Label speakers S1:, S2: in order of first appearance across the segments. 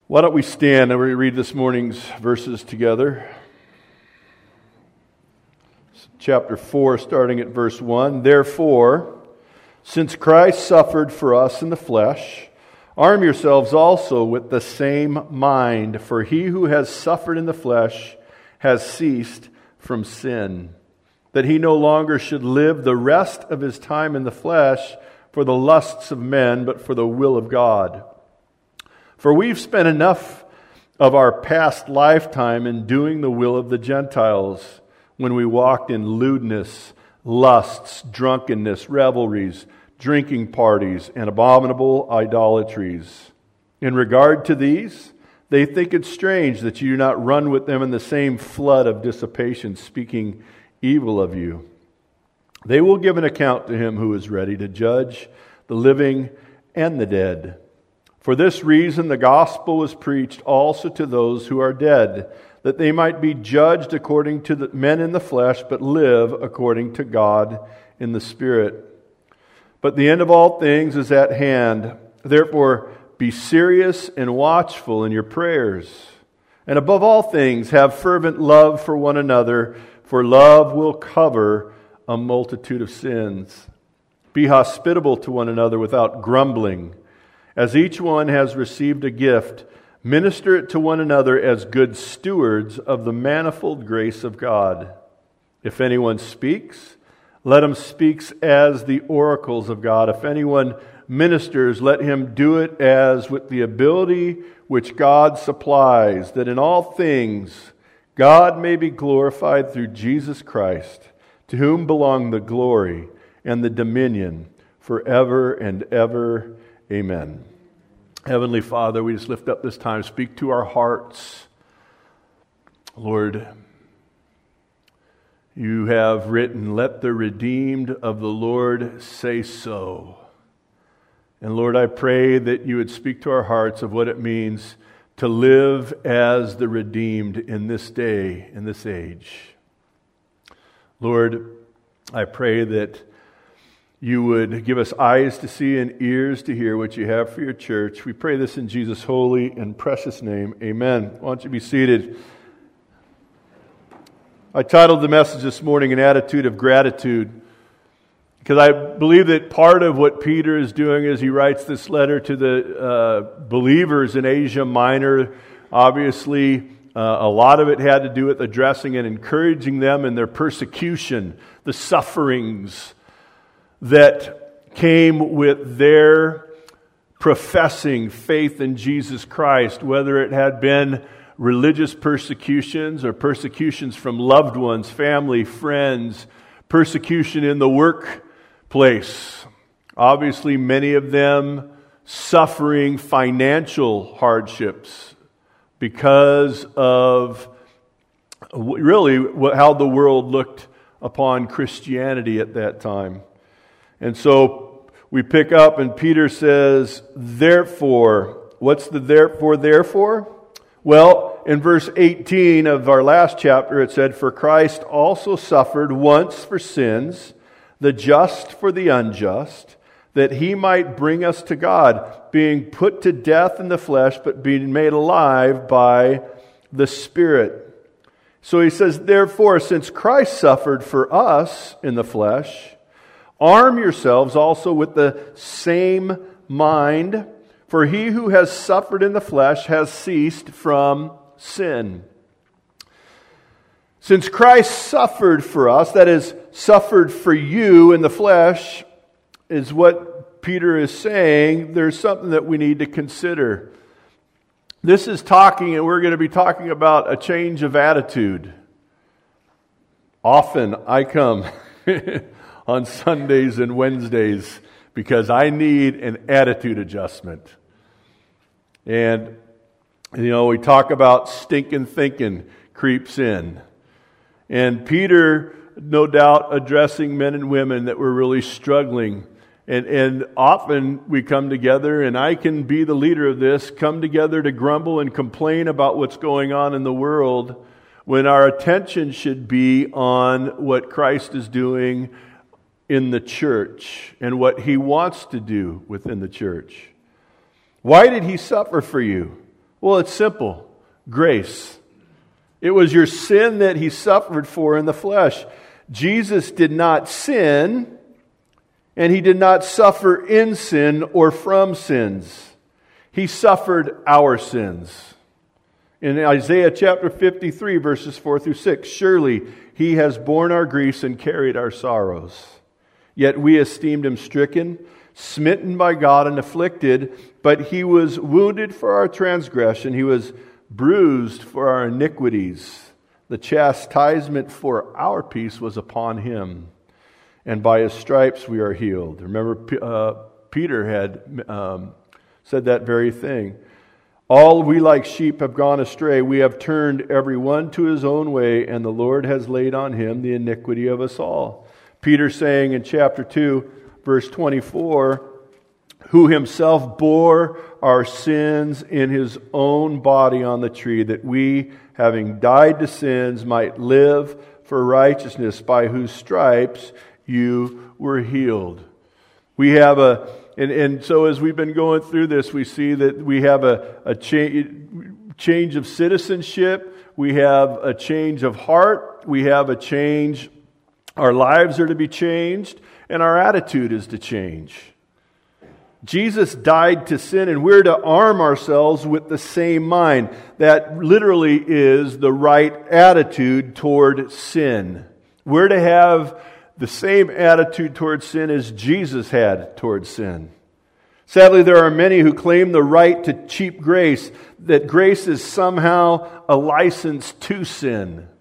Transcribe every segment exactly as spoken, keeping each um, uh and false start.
S1: Why don't we stand and we read this morning's verses together? Chapter four, starting at verse one. Therefore, since Christ suffered for us in the flesh, arm yourselves also with the same mind, for he who has suffered in the flesh has ceased from sin, that he no longer should live the rest of his time in the flesh for the lusts of men, but for the will of God. For we've spent enough of our past lifetime in doing the will of the Gentiles, when we walked in lewdness, lusts, drunkenness, revelries, drinking parties, and abominable idolatries. In regard to these, they think it strange that you do not run with them in the same flood of dissipation, speaking evil of you. They will give an account to him who is ready to judge the living and the dead. For this reason the gospel was preached also to those who are dead, that they might be judged according to the men in the flesh, but live according to God in the Spirit. But the end of all things is at hand. Therefore, be serious and watchful in your prayers. And above all things, have fervent love for one another, for love will cover a multitude of sins. Be hospitable to one another without grumbling. As each one has received a gift, minister it to one another as good stewards of the manifold grace of God. If anyone speaks, let him speak as the oracles of God. If anyone ministers, let him do it as with the ability which God supplies, that in all things God may be glorified through Jesus Christ, to whom belong the glory and the dominion forever and ever. Amen. Heavenly Father, we just lift up this time. Speak to our hearts. Lord, you have written, let the redeemed of the Lord say so. And Lord, I pray that you would speak to our hearts of what it means to live as the redeemed in this day, in this age. Lord, I pray that you would give us eyes to see and ears to hear what you have for your church. We pray this in Jesus' holy and precious name. Amen. Why don't you be seated? I titled the message this morning, An Attitude of Gratitude, because I believe that part of what Peter is doing as he writes this letter to the uh, believers in Asia Minor, obviously uh, a lot of it had to do with addressing and encouraging them in their persecution, the sufferings that came with their professing faith in Jesus Christ, whether it had been religious persecutions or persecutions from loved ones, family, friends, persecution in the workplace. Obviously, many of them suffering financial hardships because of really how the world looked upon Christianity at that time. And so we pick up and Peter says, therefore, what's the therefore, therefore? Well, in verse eighteen of our last chapter, it said, for Christ also suffered once for sins, the just for the unjust, that he might bring us to God, being put to death in the flesh, but being made alive by the Spirit. So he says, therefore, since Christ suffered for us in the flesh, arm yourselves also with the same mind, for he who has suffered in the flesh has ceased from sin. Since Christ suffered for us, that is, suffered for you in the flesh, is what Peter is saying, there's something that we need to consider. This is talking, and we're going to be talking about a change of attitude. Often I come on Sundays and Wednesdays because I need an attitude adjustment. And, you know, we talk about stinking thinking creeps in. And Peter, no doubt, addressing men and women that were really struggling. And, and often we come together, and I can be the leader of this, come together to grumble and complain about what's going on in the world when our attention should be on what Christ is doing in the church and what he wants to do within the church. Why did he suffer for you? Well, it's simple. Grace. It was your sin that He suffered for in the flesh. Jesus did not sin, and He did not suffer in sin or from sins. He suffered our sins. In Isaiah chapter fifty-three, verses four through six, surely He has borne our griefs and carried our sorrows. Yet we esteemed Him stricken, smitten by God, and afflicted. But He was wounded for our transgression. He was bruised for our iniquities. The chastisement for our peace was upon Him, and by His stripes we are healed. Remember, uh, Peter had um, said that very thing. All we like sheep have gone astray. We have turned every one to his own way, and the Lord has laid on Him the iniquity of us all. Peter saying in chapter two, verse twenty-four, who Himself bore our sins in His own body on the tree, that we, having died to sins, might live for righteousness, by whose stripes you were healed. We have a And, and so as we've been going through this, we see that we have a, a cha- change of citizenship. We have a change of heart. We have a change. Our lives are to be changed, and our attitude is to change. Jesus died to sin, and we're to arm ourselves with the same mind. That literally is the right attitude toward sin. We're to have the same attitude towards sin as Jesus had towards sin. Sadly, there are many who claim the right to cheap grace, that grace is somehow a license to sin.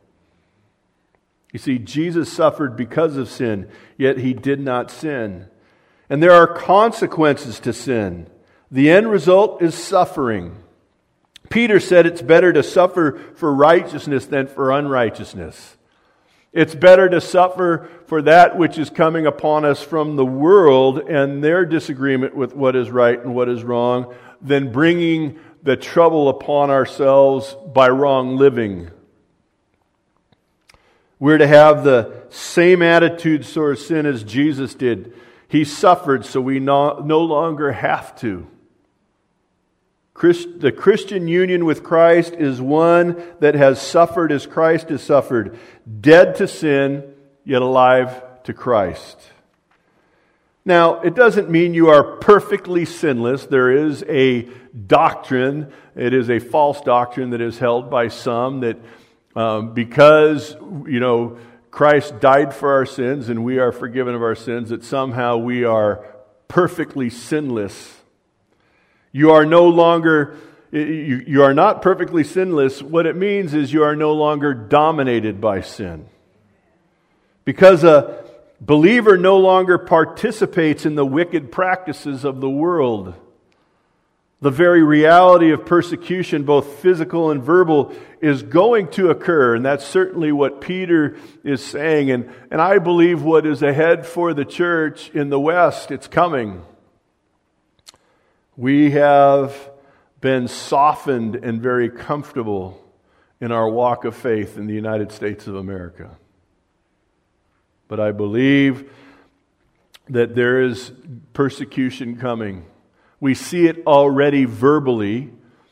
S1: You see, Jesus suffered because of sin, yet He did not sin. And there are consequences to sin. The end result is suffering. Peter said it's better to suffer for righteousness than for unrighteousness. It's better to suffer for that which is coming upon us from the world and their disagreement with what is right and what is wrong than bringing the trouble upon ourselves by wrong living. We're to have the same attitude towards sin as Jesus did. He suffered so we no, no longer have to. Christ, the Christian union with Christ is one that has suffered as Christ has suffered, dead to sin, yet alive to Christ. Now, it doesn't mean you are perfectly sinless. There is a doctrine, it is a false doctrine that is held by some that um, because, you know, Christ died for our sins and we are forgiven of our sins, that somehow we are perfectly sinless. You are no longer, you, you are not perfectly sinless. What it means is you are no longer dominated by sin. Because a believer no longer participates in the wicked practices of the world. The very reality of persecution, both physical and verbal, is going to occur. And that's certainly what Peter is saying. And, and I believe what is ahead for the church in the West, it's coming. We have been softened and very comfortable in our walk of faith in the United States of America. But I believe that there is persecution coming. We see it already verbally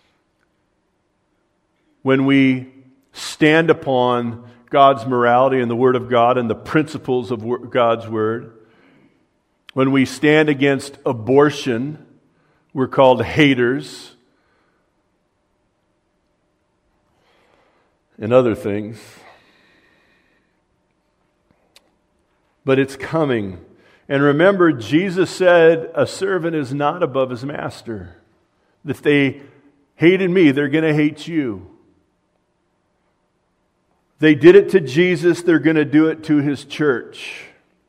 S1: when we stand upon God's morality and the Word of God and the principles of God's Word. When we stand against abortion, we're called haters and other things. But it's coming. And remember, Jesus said, a servant is not above his master. If they hated me, they're going to hate you. They did it to Jesus, they're going to do it to His church.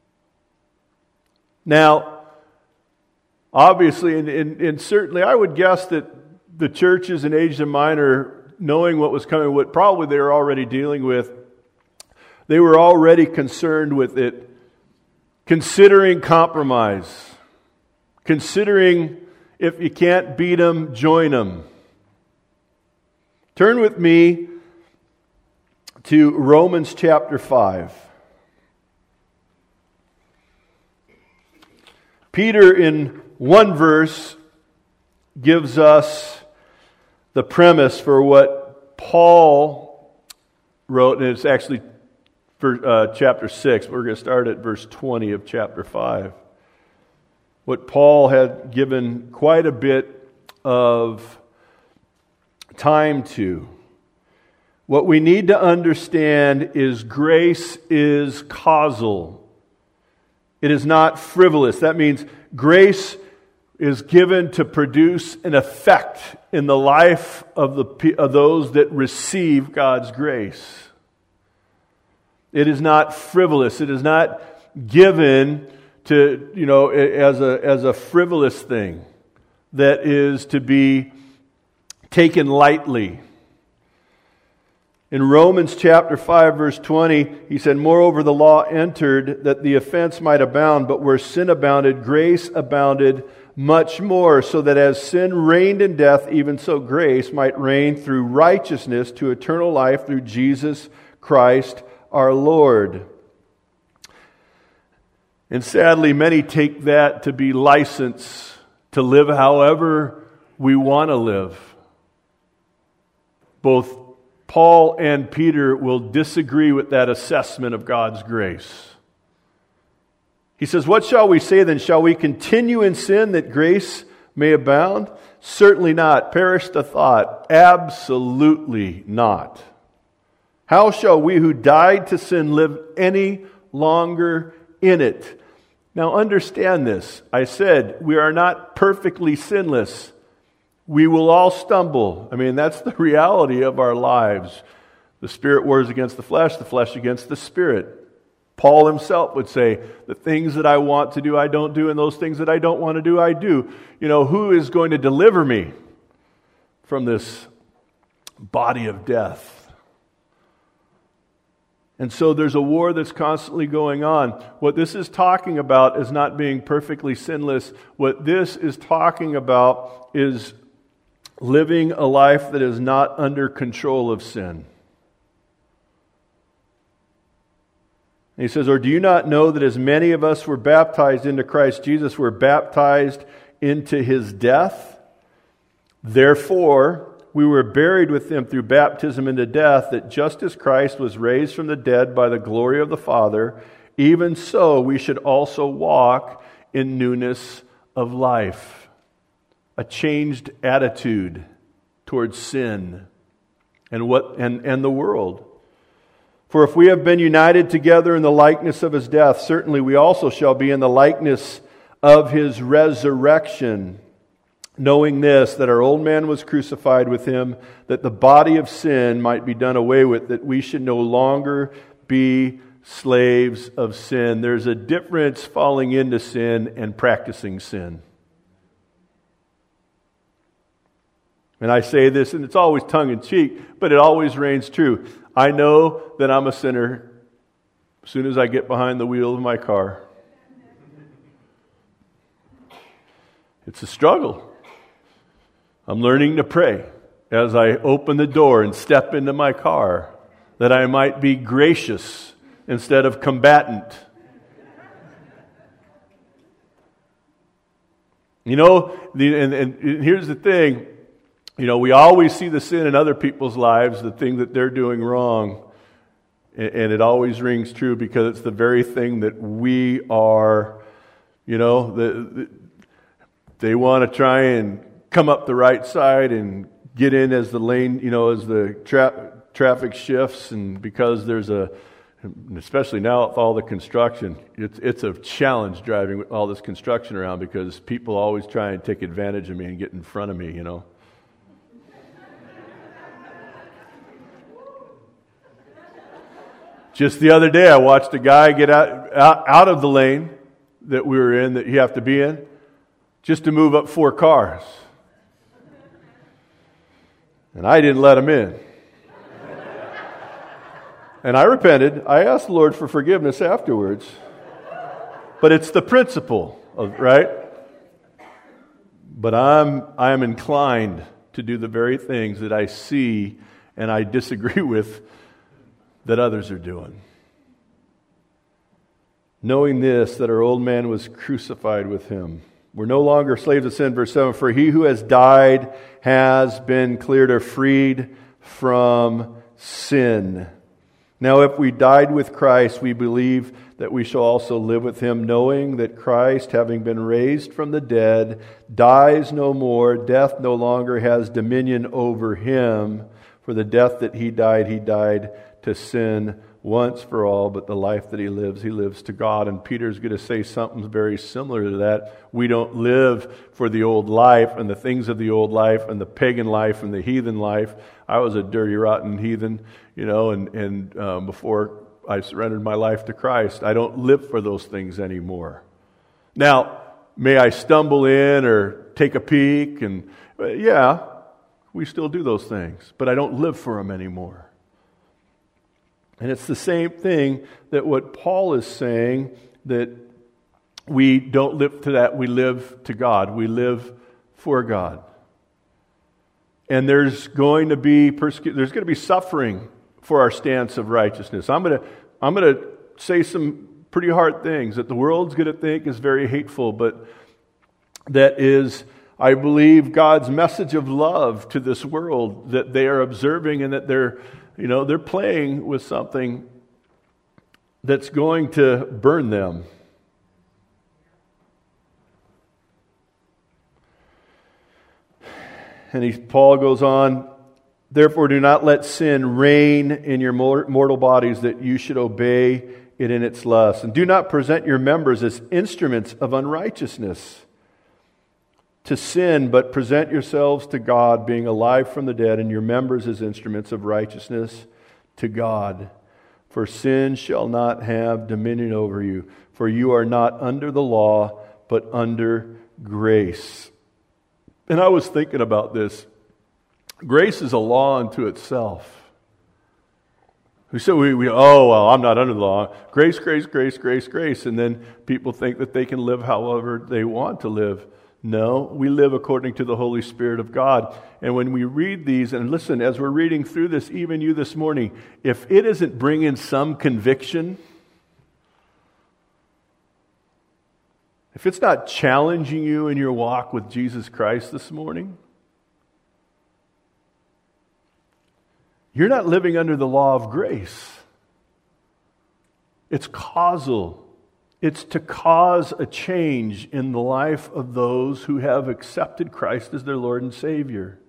S1: Now, obviously, and, and, and certainly I would guess that the churches in Asia Minor, knowing what was coming, what probably they were already dealing with, they were already concerned with it, considering compromise, considering if you can't beat them, join them. Turn with me to Romans chapter five. Peter, in one verse, gives us the premise for what Paul wrote, and it's actually for, uh, chapter six. We're going to start at verse twenty of chapter five. What Paul had given quite a bit of time to. What we need to understand is grace is causal. It is not frivolous. That means grace is given to produce an effect in the life of the of those that receive God's grace. It is not frivolous. It is not given to, you know, as a as a frivolous thing that is to be taken lightly. In Romans chapter five, verse twenty, he said, "Moreover, the law entered that the offense might abound, but where sin abounded, grace abounded much more, so that as sin reigned in death, even so grace might reign through righteousness to eternal life through Jesus Christ our Lord." And sadly, many take that to be license to live however we want to live. Both Paul and Peter will disagree with that assessment of God's grace. He says, "What shall we say then? Shall we continue in sin that grace may abound? Certainly not. Perish the thought. Absolutely not. How shall we who died to sin live any longer in it?" Now understand this. I said we are not perfectly sinless. We will all stumble. I mean, that's the reality of our lives. The spirit wars against the flesh, the flesh against the spirit. Paul himself would say, the things that I want to do, I don't do, and those things that I don't want to do, I do. You know, who is going to deliver me from this body of death? And so there's a war that's constantly going on. What this is talking about is not being perfectly sinless. What this is talking about is living a life that is not under control of sin. And he says, "Or do you not know that as many of us were baptized into Christ Jesus were baptized into His death? Therefore, we were buried with Him through baptism into death, that just as Christ was raised from the dead by the glory of the Father, even so we should also walk in newness of life." A changed attitude towards sin and what and, and the world. "For if we have been united together in the likeness of His death, certainly we also shall be in the likeness of His resurrection. Knowing this, that our old man was crucified with Him, that the body of sin might be done away with, that we should no longer be slaves of sin." There's a difference falling into sin and practicing sin. And I say this, and it's always tongue-in-cheek, but it always reigns true. I know that I'm a sinner as soon as I get behind the wheel of my car. It's a struggle. I'm learning to pray as I open the door and step into my car, that I might be gracious instead of combatant. You know, the, and, and here's the thing. You know, we always see the sin in other people's lives, the thing that they're doing wrong. And it always rings true because it's the very thing that we are, you know, the, the, they want to try and come up the right side and get in as the lane, you know, as the tra- traffic shifts. And because there's a, especially now with all the construction, it's, it's a challenge driving with all this construction around because people always try and take advantage of me and get in front of me, you know. Just the other day, I watched a guy get out, out out of the lane that we were in, that you have to be in, just to move up four cars. And I didn't let him in. And I repented. I asked the Lord for forgiveness afterwards. But it's the principle, of, right? But I'm I'm inclined to do the very things that I see and I disagree with that others are doing. Knowing this, that our old man was crucified with Him, We're no longer slaves of sin. Verse seven, for he who has died has been cleared or freed from sin. Now if we died with Christ, we believe that we shall also live with him, knowing that Christ, having been raised from the dead, dies no more. Death no longer has dominion over him. For the death that he died, he died to sin once for all, but the life that he lives, he lives to God. And Peter's going to say something very similar to that. We don't live for the old life and the things of the old life and the pagan life and the heathen life. I was a dirty, rotten heathen, you know, and, and um, before I surrendered my life to Christ. I don't live for those things anymore. Now, may I stumble in or take a peek? And uh, yeah, we still do those things, but I don't live for them anymore. And it's the same thing that what Paul is saying, that we don't live to that, we live to God. We live for God. And there's going to be persecu- there's going to be suffering for our stance of righteousness. I'm going to I'm going to say some pretty hard things that the world's going to think is very hateful, but that is, I believe, God's message of love to this world that they are observing, and that they're You know, they're playing with something that's going to burn them. And he, Paul goes on, therefore do not let sin reign in your mortal bodies, that you should obey it in its lusts. And do not present your members as instruments of unrighteousness to sin, but present yourselves to God, being alive from the dead, and your members as instruments of righteousness to God. For sin shall not have dominion over you, for you are not under the law, but under grace. And I was thinking about this. Grace is a law unto itself. We say, we, we, oh, well, I'm not under the law. Grace, grace, grace, grace, grace. And then people think that they can live however they want to live. No, we live according to the Holy Spirit of God. And when we read these, and listen, as we're reading through this, even you this morning, if it isn't bringing some conviction, if it's not challenging you in your walk with Jesus Christ this morning, you're not living under the law of grace. It's causal. It's to cause a change in the life of those who have accepted Christ as their Lord and Savior.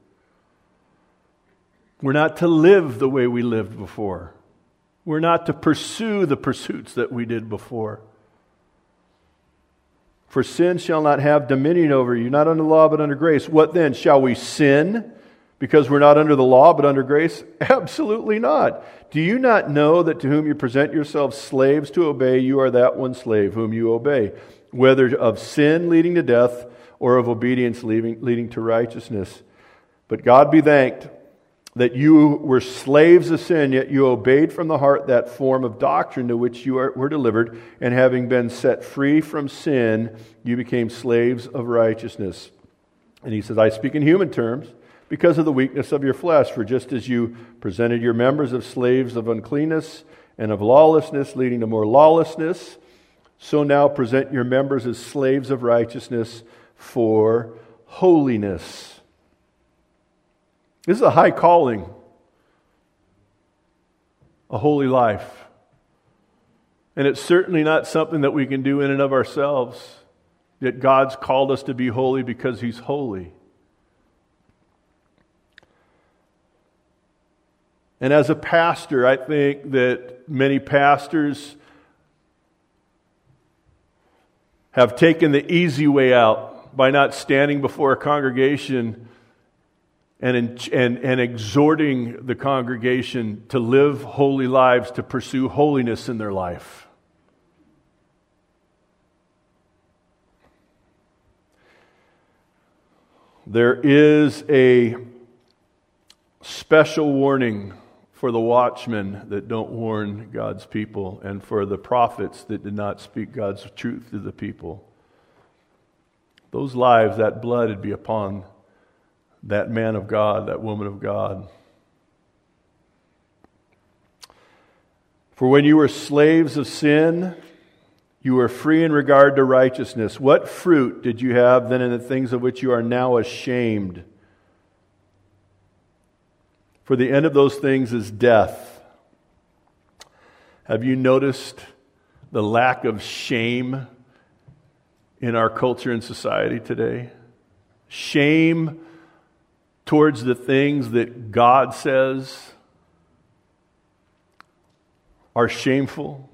S1: We're not to live the way we lived before. We're not to pursue the pursuits that we did before. For sin shall not have dominion over you, not under law but under grace. What then? Shall we sin because we're not under the law but under grace? Absolutely not. Do you not know that to whom you present yourselves slaves to obey, you are that one slave whom you obey, whether of sin leading to death or of obedience leading, leading to righteousness? But God be thanked that you were slaves of sin, yet you obeyed from the heart that form of doctrine to which you are, were delivered, and having been set free from sin, you became slaves of righteousness. And he says, I speak in human terms, because of the weakness of your flesh. For just as you presented your members as slaves of uncleanness and of lawlessness, leading to more lawlessness, so now present your members as slaves of righteousness for holiness. This is a high calling, a holy life. And it's certainly not something that we can do in and of ourselves. Yet God's called us to be holy because He's holy. And as a pastor, I think that many pastors have taken the easy way out by not standing before a congregation and, and, and exhorting the congregation to live holy lives, to pursue holiness in their life. There is a special warning for the watchmen that don't warn God's people, and for the prophets that did not speak God's truth to the people. Those lives, that blood would be upon that man of God, that woman of God. For when you were slaves of sin, You were free in regard to righteousness. What fruit did you have then in the things of which you are now ashamed? For the end of those things is death. Have you noticed the lack of shame in our culture and society today? Shame towards the things that God says are shameful.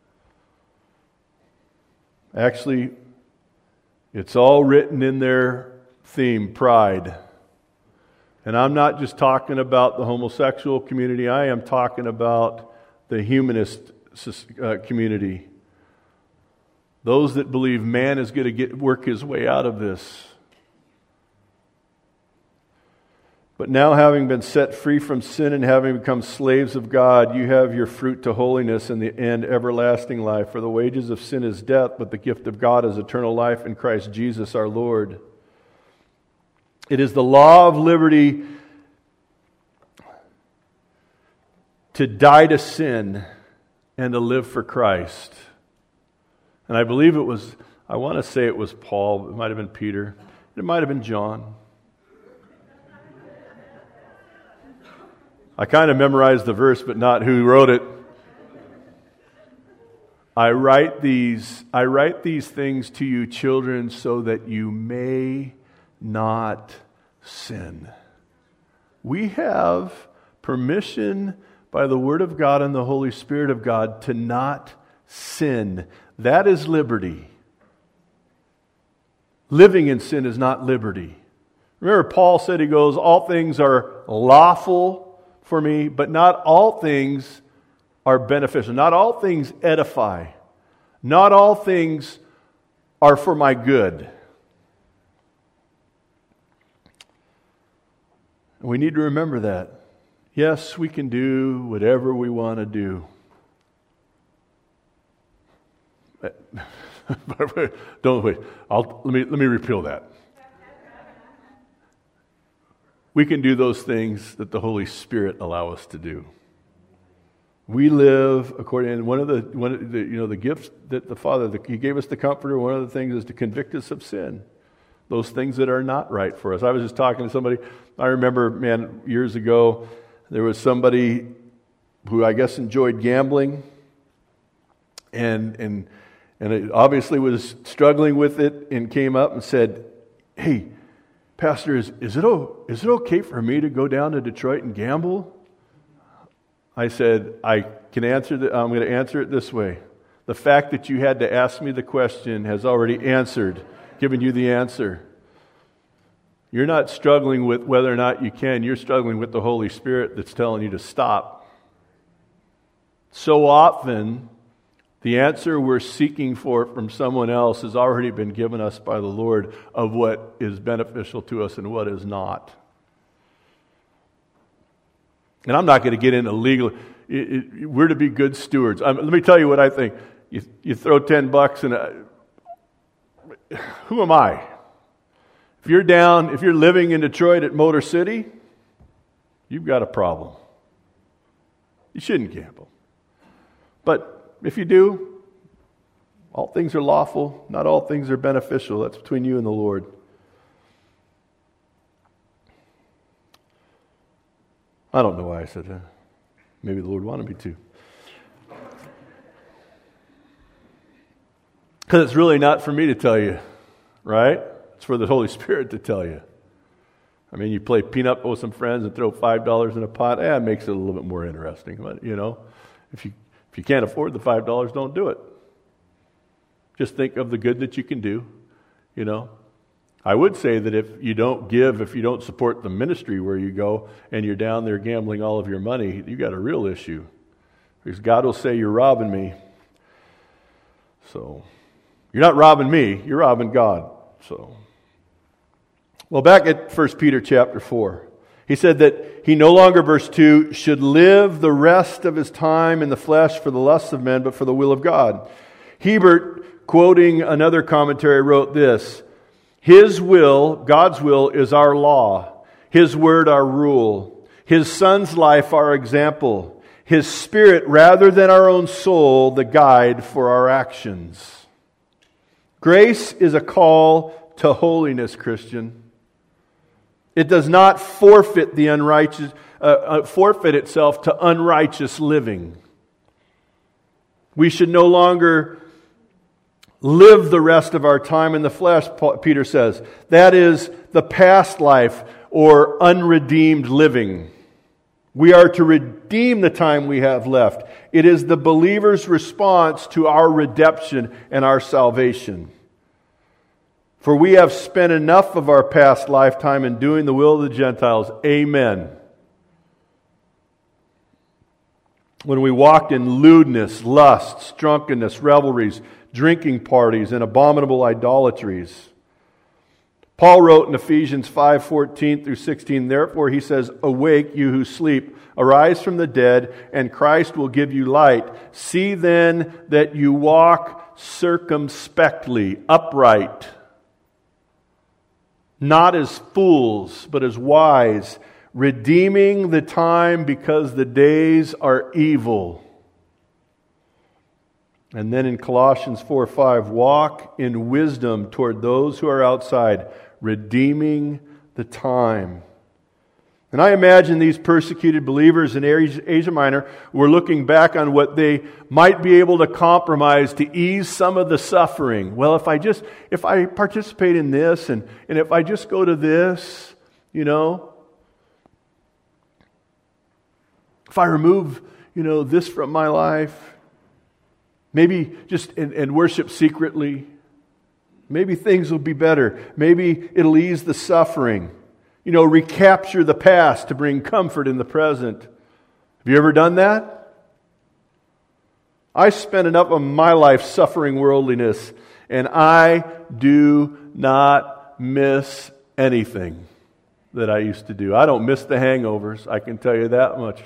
S1: Actually, it's all written in their theme, pride. And I'm not just talking about the homosexual community, I am talking about the humanist uh, community. Those that believe man is going to get work his way out of this. But now, having been set free from sin and having become slaves of God, you have your fruit to holiness and the end everlasting life. For the wages of sin is death, but the gift of God is eternal life in Christ Jesus our Lord. It is the law of liberty to die to sin and to live for Christ. And I believe it was, I want to say it was Paul, it might have been Peter, it might have been John. I kind of memorized the verse, but not who wrote it. I write these, I write these things to you, children, so that you may not sin. We have permission by the Word of God and the Holy Spirit of God to not sin. That is liberty. Living in sin is not liberty. Remember, Paul said, he goes, all things are lawful for me, but not all things are beneficial. Not all things edify. Not all things are for my good. And we need to remember that. Yes, we can do whatever we want to do. Don't wait. I'll, let me let me repeal that. We can do those things that the Holy Spirit allow us to do. We live according to one of the one of the you know the gifts that the Father the, He gave us the Comforter. One of the things is to convict us of sin, those things that are not right for us. I was just talking to somebody. I remember, man, years ago, there was somebody who I guess enjoyed gambling, and and and it obviously was struggling with it, and came up and said, "Hey, Pastor, is, is, it, is it okay for me to go down to Detroit and gamble?" I said, I can answer the, I'm going to answer it this way. The fact that you had to ask me the question has already answered, given you the answer. You're not struggling with whether or not you can. You're struggling with the Holy Spirit that's telling you to stop. So often, the answer we're seeking for from someone else has already been given us by the Lord of what is beneficial to us and what is not. And I'm not going to get into legal. It, it, we're to be good stewards. Um, let me tell you what I think. You, you throw ten bucks and uh, who am I? If you're down, if you're living in Detroit at Motor City, you've got a problem. You shouldn't gamble. But if you do, all things are lawful, not all things are beneficial. That's between you and the Lord. I don't know why I said that. Maybe the Lord wanted me to. Because it's really not for me to tell you, right? It's for the Holy Spirit to tell you. I mean, you play peanut with some friends and throw five dollars in a pot. Eh, it makes it a little bit more interesting. But, you know, if you If you can't afford the five dollars, don't do it. Just think of the good that you can do, you know. I would say that if you don't give, if you don't support the ministry where you go and you're down there gambling all of your money, you got a real issue. Because God will say, you're robbing me. So, you're not robbing me, you're robbing God. So, well, back at First Peter chapter four. He said that he no longer, verse two, should live the rest of his time in the flesh for the lusts of men, but for the will of God. Hebert, quoting another commentary, wrote this: His will, God's will, is our law. His word, our rule. His Son's life, our example. His Spirit, rather than our own soul, the guide for our actions. Grace is a call to holiness, Christian. It does not forfeit the unrighteous, uh, uh, forfeit itself to unrighteous living. We should no longer live the rest of our time in the flesh, Peter says. That is the past life or unredeemed living. We are to redeem the time we have left. It is the believer's response to our redemption and our salvation. For we have spent enough of our past lifetime in doing the will of the Gentiles. Amen. When we walked in lewdness, lusts, drunkenness, revelries, drinking parties, and abominable idolatries. Paul wrote in Ephesians five fourteen through sixteen, therefore he says, awake, you who sleep, arise from the dead, and Christ will give you light. See then that you walk circumspectly, upright, not as fools, but as wise, redeeming the time because the days are evil. And then in Colossians four five, walk in wisdom toward those who are outside, redeeming the time. And I imagine these persecuted believers in Asia Minor were looking back on what they might be able to compromise to ease some of the suffering. Well, if I just, if I participate in this, and, and if I just go to this, you know, if I remove, you know, this from my life, maybe just and, and worship secretly, maybe things will be better. Maybe it'll ease the suffering. You know, recapture the past to bring comfort in the present. Have you ever done that? I spent enough of my life suffering worldliness, and I do not miss anything that I used to do. I don't miss the hangovers, I can tell you that much.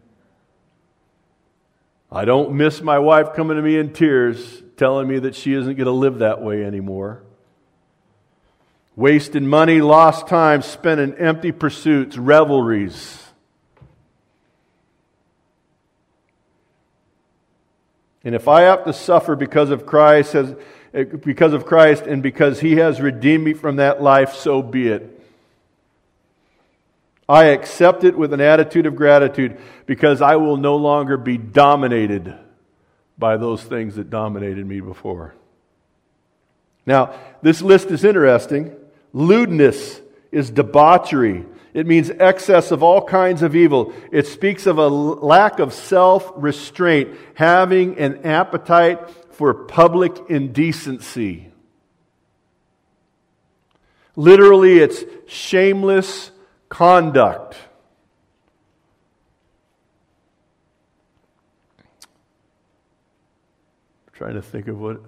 S1: I don't miss my wife coming to me in tears, telling me that she isn't going to live that way anymore. Wasted money, lost time, spent in empty pursuits, revelries. And if I have to suffer because of Christ, as, because of Christ, and because He has redeemed me from that life, so be it. I accept it with an attitude of gratitude because I will no longer be dominated by those things that dominated me before. Now, this list is interesting. Lewdness is debauchery. It means excess of all kinds of evil. It speaks of a lack of self-restraint, having an appetite for public indecency. Literally, it's shameless conduct. I'm trying to think of what...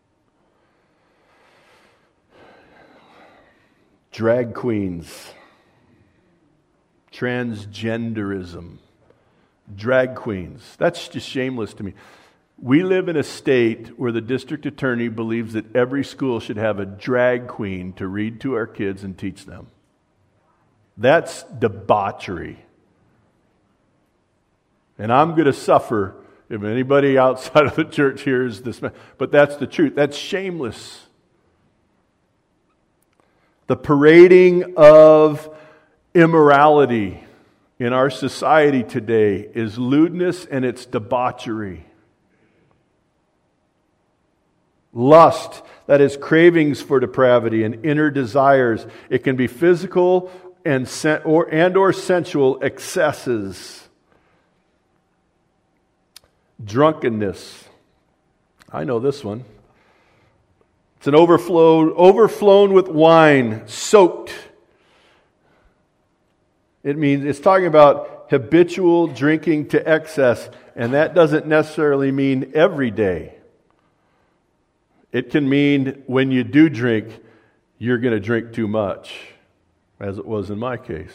S1: Drag queens. Transgenderism. Drag queens. That's just shameless to me. We live in a state where the district attorney believes that every school should have a drag queen to read to our kids and teach them. That's debauchery. And I'm going to suffer if anybody outside of the church hears this. But that's the truth. That's shameless. The parading of immorality in our society today is lewdness and it's debauchery. Lust, that is cravings for depravity and inner desires. It can be physical and sen- or and or sensual excesses. Drunkenness. I know this one. It's an overflow, overflown with wine, soaked. It means it's talking about habitual drinking to excess, and that doesn't necessarily mean every day. It can mean when you do drink, you're going to drink too much, as it was in my case.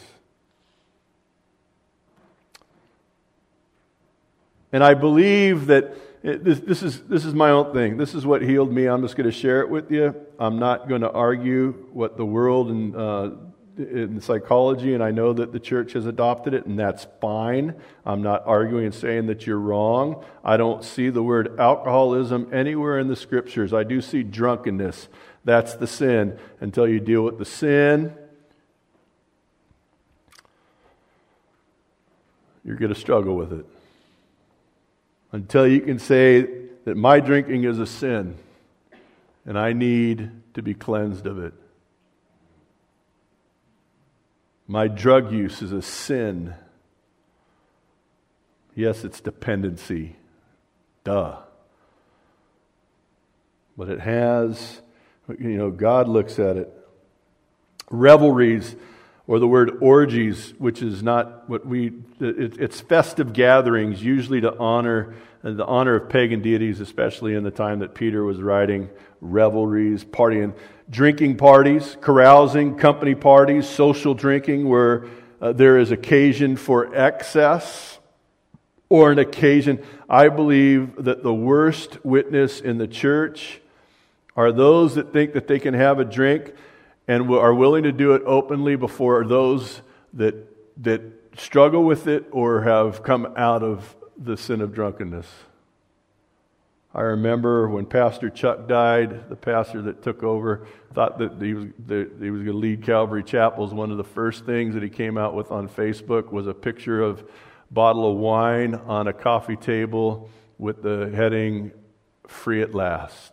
S1: And I believe that it, this, this is this is my own thing. This is what healed me. I'm just going to share it with you. I'm not going to argue what the world and uh, in psychology, and I know that the church has adopted it, and that's fine. I'm not arguing and saying that you're wrong. I don't see the word alcoholism anywhere in the Scriptures. I do see drunkenness. That's the sin. Until you deal with the sin, you're going to struggle with it. Until you can say that my drinking is a sin, and I need to be cleansed of it. My drug use is a sin. Yes, it's dependency. Duh. But it has, you know, God looks at it. Revelries, or the word orgies, which is not what we, it, it's festive gatherings, usually to honor the honor of pagan deities, especially in the time that Peter was writing. Revelries, partying, drinking parties, carousing, company parties, social drinking, where uh, there is occasion for excess or an occasion. I believe that the worst witness in the church are those that think that they can have a drink and are willing to do it openly before those that that struggle with it or have come out of the sin of drunkenness. I remember when Pastor Chuck died, the pastor that took over thought that he was that he was going to lead Calvary Chapels. One of the first things that he came out with on Facebook was a picture of a bottle of wine on a coffee table with the heading, "Free at Last."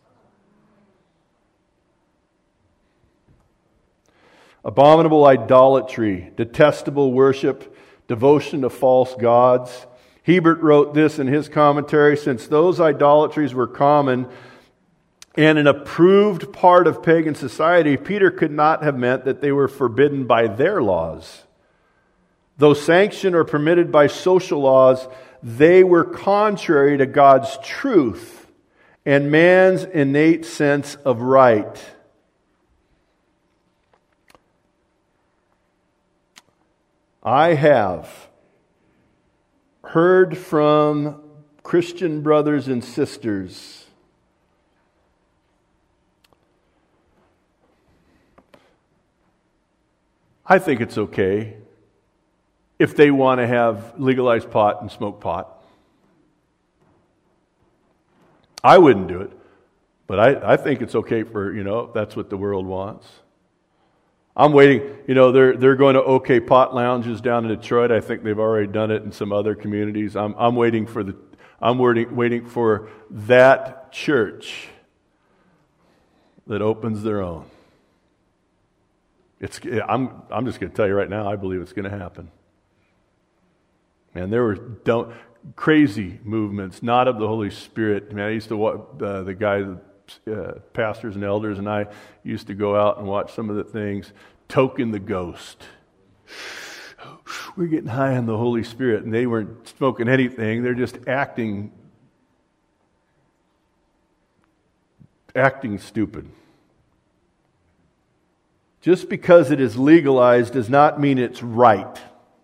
S1: Abominable idolatry, detestable worship, devotion to false gods. Hebert wrote this in his commentary: since those idolatries were common and an approved part of pagan society, Peter could not have meant that they were forbidden by their laws. Though sanctioned or permitted by social laws, they were contrary to God's truth and man's innate sense of right. I have heard from Christian brothers and sisters I think it's okay if they want to have legalized pot and smoke pot. I wouldn't do it, but I, I think it's okay for, you know, if that's what the world wants. I'm waiting, you know, they're they're going to OK Pot lounges down in Detroit. I think they've already done it in some other communities. I'm I'm waiting for the I'm waiting waiting for that church that opens their own. It's I'm I'm just going to tell you right now, I believe it's going to happen. And there were don't crazy movements, not of the Holy Spirit. I mean, I used to watch uh, the guys. Uh, pastors and elders and I used to go out and watch some of the things. Token the Ghost. We're getting high on the Holy Spirit, and they weren't smoking anything. They're just acting, acting stupid. Just because it is legalized does not mean it's right.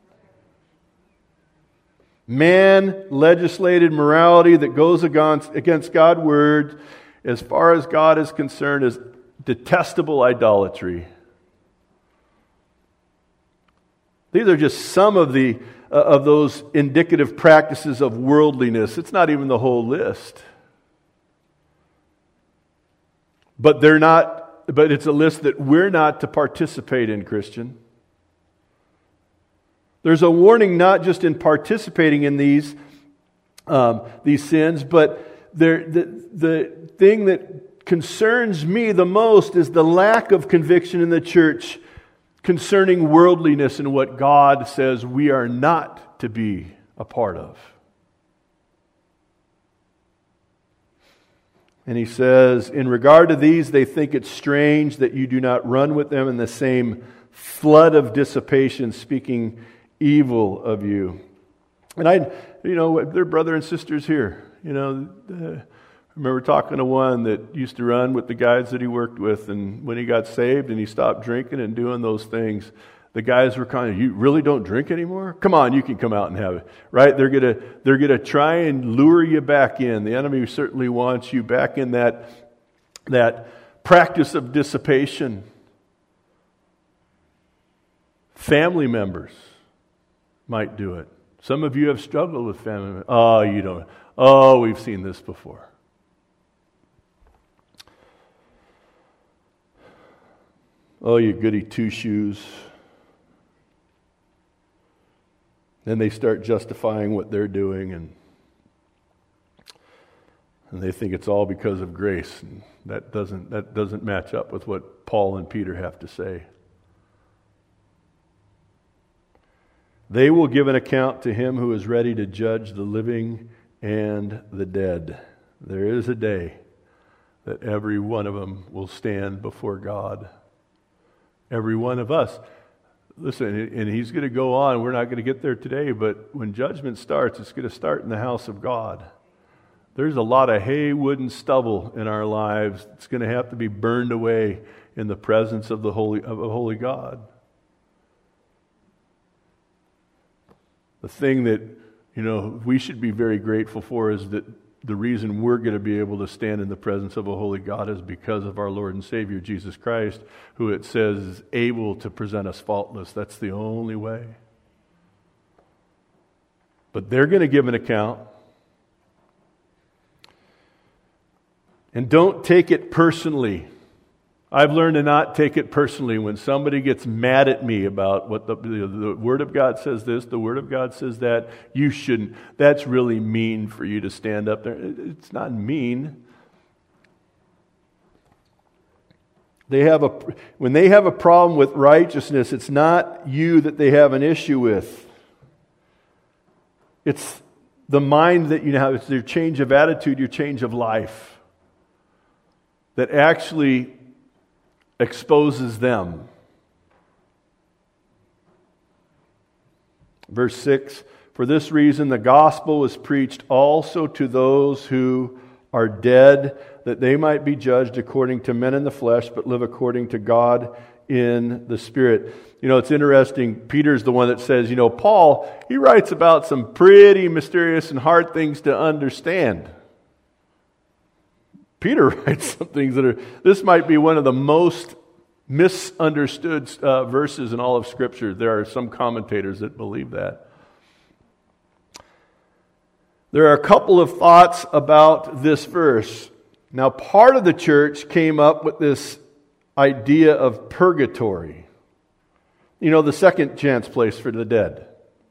S1: Man legislated morality that goes against, against God's word, as far as God is concerned, is detestable idolatry. These are just some of the uh, of those indicative practices of worldliness. It's not even the whole list. But they're not but it's a list that we're not to participate in, Christian. There's a warning not just in participating in these um, these sins, but there the the thing that concerns me the most is the lack of conviction in the church concerning worldliness and what God says we are not to be a part of. And he says, in regard to these, they think it strange that you do not run with them in the same flood of dissipation, speaking evil of you. And I, you know, they're brother and sisters here. You know, uh, I remember talking to one that used to run with the guys that he worked with, and when he got saved and he stopped drinking and doing those things, the guys were kind of, "You really don't drink anymore? Come on, you can come out and have it." Right? They're gonna they're gonna try and lure you back in. The enemy certainly wants you back in that that practice of dissipation. Family members might do it. Some of you have struggled with family members. Oh, you don't. Oh, we've seen this before. Oh, you goody two-shoes. Then they start justifying what they're doing, and and they think it's all because of grace. And that doesn't that doesn't match up with what Paul and Peter have to say. They will give an account to him who is ready to judge the living and the dead. There is a day that every one of them will stand before God. Every one of us. Listen, and he's going to go on. We're not going to get there today, but when judgment starts, it's going to start in the house of God. There's a lot of hay, wood, and stubble in our lives. It's going to have to be burned away in the presence of the holy of a holy God. The thing that, you know, we should be very grateful for is that the reason we're going to be able to stand in the presence of a holy God is because of our Lord and Savior, Jesus Christ, who it says is able to present us faultless. That's the only way. But they're going to give an account. And don't take it personally. I've learned to not take it personally when somebody gets mad at me about what the, the, the Word of God says this, the Word of God says that. You shouldn't. That's really mean for you to stand up there. It's not mean. They have a when they have a problem with righteousness, it's not you that they have an issue with. It's the mind that you have. It's your change of attitude, your change of life that actually exposes them. Verse six, for this reason the gospel was preached also to those who are dead, that they might be judged according to men in the flesh, but live according to God in the Spirit. You know, it's interesting, Peter's the one that says, you know, Paul, he writes about some pretty mysterious and hard things to understand. Peter writes some things that are, this might be one of the most misunderstood uh, verses in all of Scripture. There are some commentators that believe that. There are a couple of thoughts about this verse. Now, part of the church came up with this idea of purgatory. You know, the second chance place for the dead.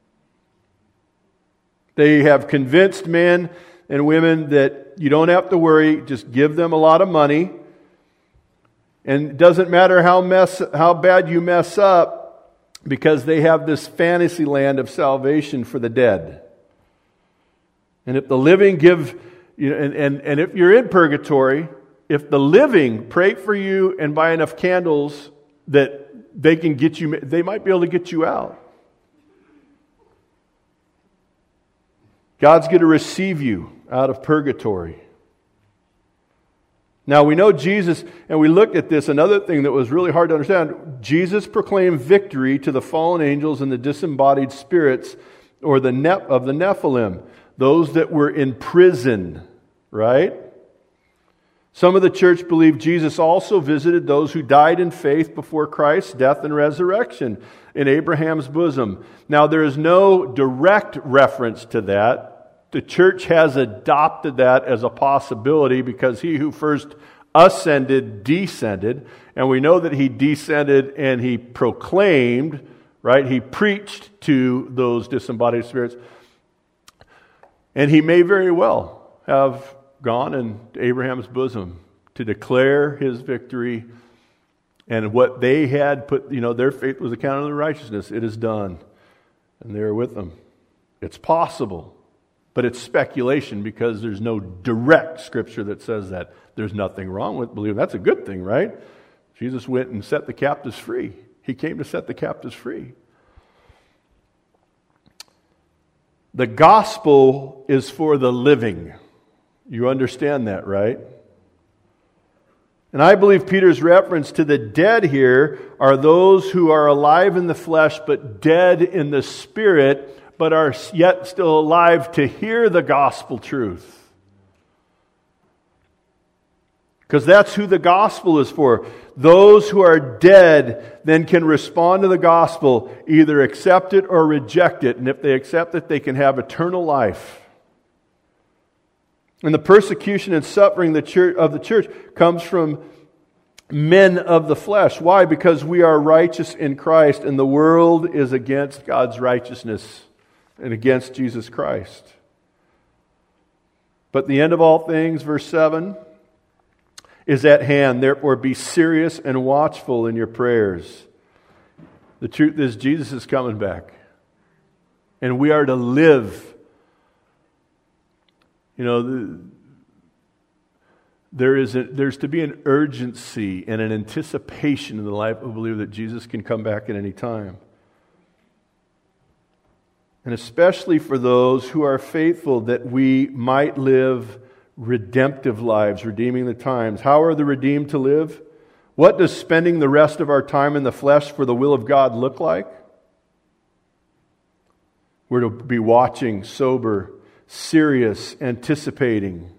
S1: They have convinced men and women that you don't have to worry, just give them a lot of money. And it doesn't matter how mess how bad you mess up, because they have this fantasy land of salvation for the dead. And if the living give, you know, and, and, and if you're in purgatory, if the living pray for you and buy enough candles that they can get you, they might be able to get you out. God's going to receive you out of purgatory. Now we know Jesus, and we looked at this, another thing that was really hard to understand, Jesus proclaimed victory to the fallen angels and the disembodied spirits, or the ne- of the Nephilim, those that were in prison, right? Some of the church believe Jesus also visited those who died in faith before Christ's death and resurrection in Abraham's bosom. Now there is no direct reference to that. The church has adopted that as a possibility because he who first ascended descended, and we know that he descended and he proclaimed, right? He preached to those disembodied spirits. And he may very well have gone in Abraham's bosom to declare his victory, and what they had put, you know, their faith was accounted in righteousness. It is done. And they're with them. It's possible. But it's speculation because there's no direct scripture that says that. There's nothing wrong with believing. That's a good thing, right? Jesus went and set the captives free. He came to set the captives free. The gospel is for the living. You understand that, right? And I believe Peter's reference to the dead here are those who are alive in the flesh but dead in the spirit, but are yet still alive to hear the gospel truth. Because that's who the gospel is for. Those who are dead then can respond to the gospel, either accept it or reject it. And if they accept it, they can have eternal life. And the persecution and suffering the church, of the church comes from men of the flesh. Why? Because we are righteous in Christ, and the world is against God's righteousness and against Jesus Christ. But the end of all things, verse seven, is at hand. Therefore be serious and watchful in your prayers. The truth is, Jesus is coming back. And we are to live. You know, the, there is a, there's to be an urgency and an anticipation in the life of a believer that Jesus can come back at any time. And especially for those who are faithful, that we might live redemptive lives, redeeming the times. How are the redeemed to live? What does spending the rest of our time in the flesh for the will of God look like? We're to be watching, sober, serious, anticipating.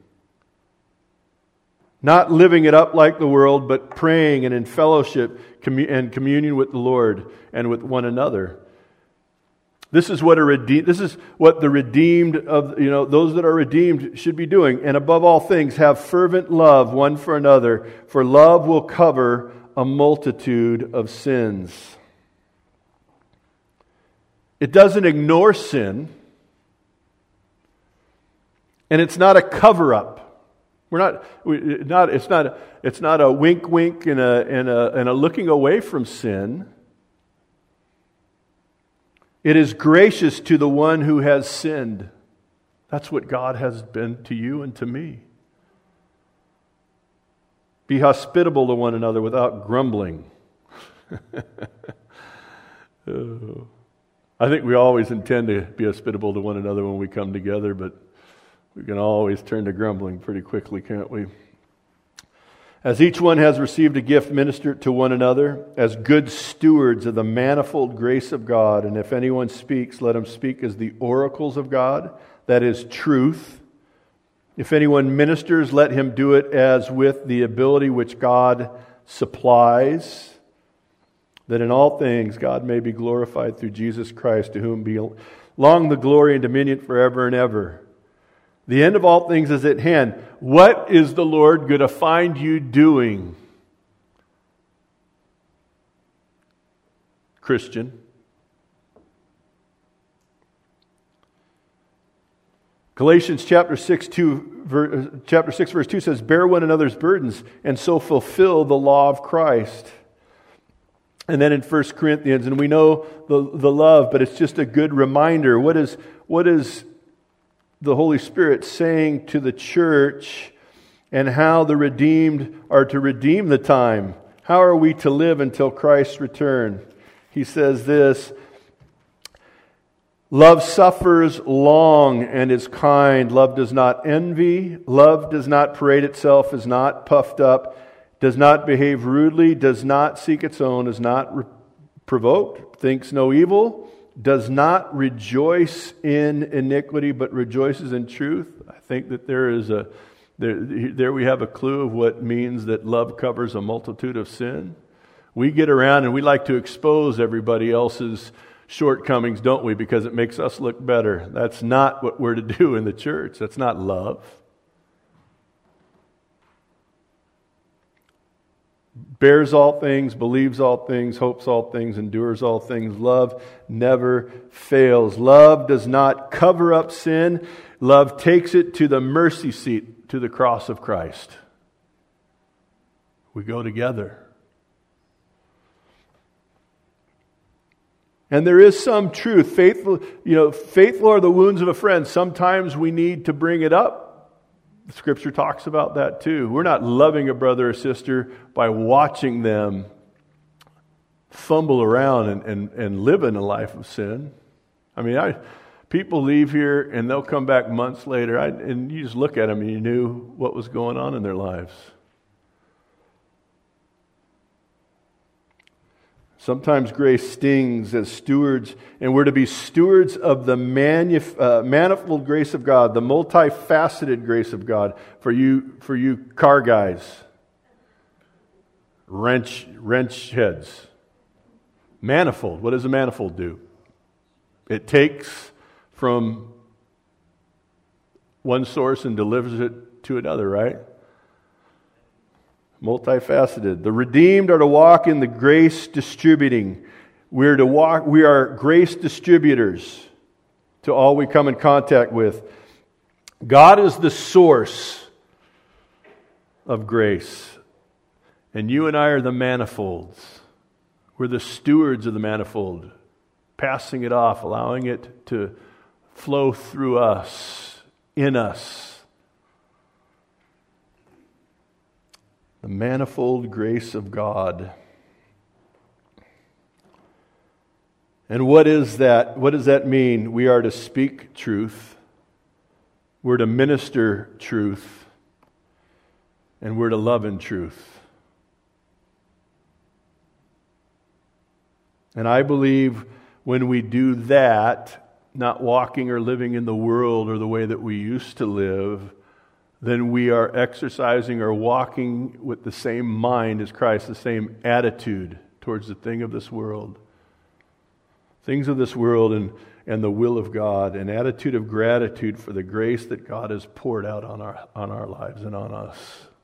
S1: Not living it up like the world, but praying and in fellowship and communion with the Lord and with one another. This is what a redeemed, this is what the redeemed of, you know, those that are redeemed should be doing. And above all things, have fervent love one for another, for love will cover a multitude of sins. It doesn't ignore sin, and it's not a cover-up. We're not, we, not it's not it's not a wink wink and a and a and a looking away from sin. It is gracious to the one who has sinned. That's what God has been to you and to me. Be hospitable to one another without grumbling. Oh. I think we always intend to be hospitable to one another when we come together, but we can always turn to grumbling pretty quickly, can't we? As each one has received a gift, minister it to one another as good stewards of the manifold grace of God. And if anyone speaks, let him speak as the oracles of God, that is truth. If anyone ministers, let him do it as with the ability which God supplies, that in all things God may be glorified through Jesus Christ, to whom belong the glory and dominion forever and ever. The end of all things is at hand. What is the Lord going to find you doing, Christian? Galatians chapter six, two, chapter six, verse two says, "Bear one another's burdens, and so fulfill the law of Christ." And then in First Corinthians, and we know the, the love, but it's just a good reminder. What is what is the Holy Spirit saying to the church, and how the redeemed are to redeem the time? How are we to live until Christ's return? He says this, "Love suffers long and is kind. Love does not envy. Love does not parade itself, is not puffed up, does not behave rudely, does not seek its own, is not re- provoked, thinks no evil, does not rejoice in iniquity, but rejoices in truth." I think that there is a there, there we have a clue of what means that love covers a multitude of sin. We get around and we like to expose everybody else's shortcomings, don't we? Because it makes us look better. That's not what we're to do in the church. That's not love. Bears all things, believes all things, hopes all things, endures all things. Love never fails. Love does not cover up sin. Love takes it to the mercy seat, to the cross of Christ. We go together. And there is some truth. Faithful, you know, faithful are the wounds of a friend. Sometimes we need to bring it up. Scripture talks about that too. We're not loving a brother or sister by watching them fumble around and, and, and live in a life of sin. I mean, I, people leave here and they'll come back months later, I, and you just look at them and you knew what was going on in their lives. Sometimes grace stings as stewards, and we're to be stewards of the manif- uh, manifold grace of God, the multifaceted grace of God. For you, for you car guys, wrench, wrench heads. Manifold. What does a manifold do? It takes from one source and delivers it to another, right? Multifaceted. The redeemed are to walk in the grace distributing. We're to walk, we are grace distributors to all we come in contact with. God is the source of grace. And you and I are the manifolds. We're the stewards of the manifold, passing it off, allowing it to flow through us, in us. The manifold grace of God. And what is that? What does that mean? We are to speak truth. We're to minister truth. And we're to love in truth. And I believe when we do that, not walking or living in the world or the way that we used to live, then we are exercising or walking with the same mind as Christ, the same attitude towards the thing of this world. Things of this world and, and the will of God, an attitude of gratitude for the grace that God has poured out on our, on our lives and on us.